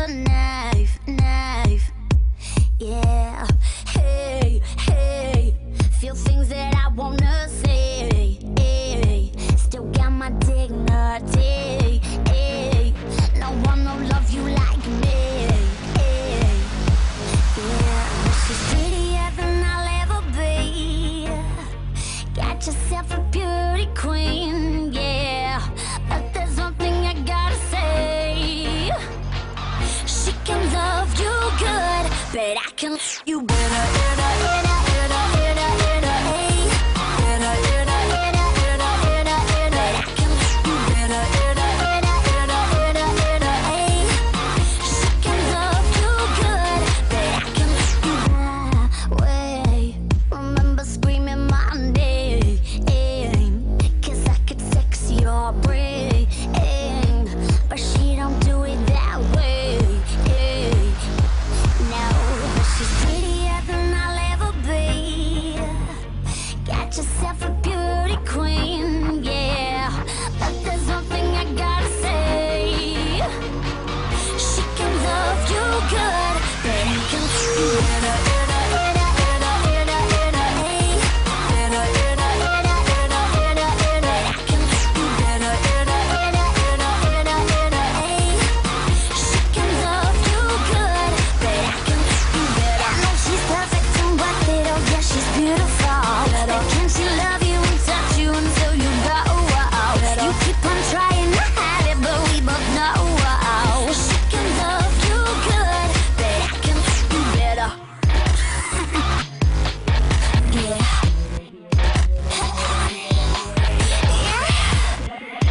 knife, knife. Yeah, hey, hey. Feel things that I wanna say. Hey. Still got my dignity. Hey. No one will love you like me. Hey. Yeah, she's prettier than I'll ever be. Got yourself a beauty queen, yeah. But there's one thing I gotta say. She can love you good, but I can love you better. Yourself a beauty queen, yeah. But there's one thing I gotta say. She can love you good, but I can love you better.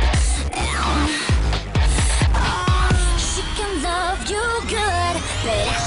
But